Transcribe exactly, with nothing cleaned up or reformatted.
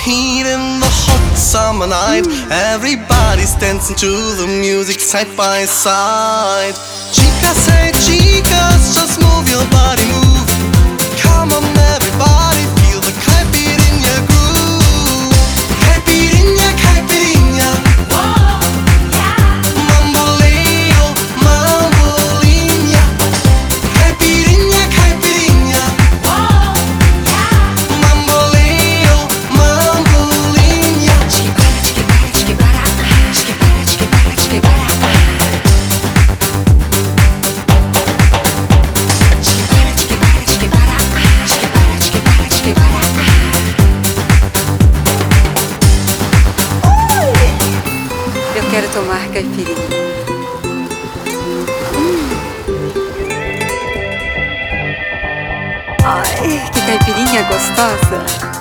heat in the hot summer night. Everybody's dancing to the music side by side. Chicas, hey chicas, just move your body, move. Come on everybody, feel the caipirinha groove. Caipirinha, caipirinha, Whoa, yeah. mamboleo, mambolinha. Caipirinha, caipirinha, Whoa, yeah. mamboleo, mambolinha. Chiquibara, chiquibara, chiquibara, chiquibara, chiquibara, chiquibara. Chiquibara, chiquibara, chiquibara, chiquibara, chiquibara, chiquibara. Eu quero tomar caipirinha. Ai, que caipirinha gostosa!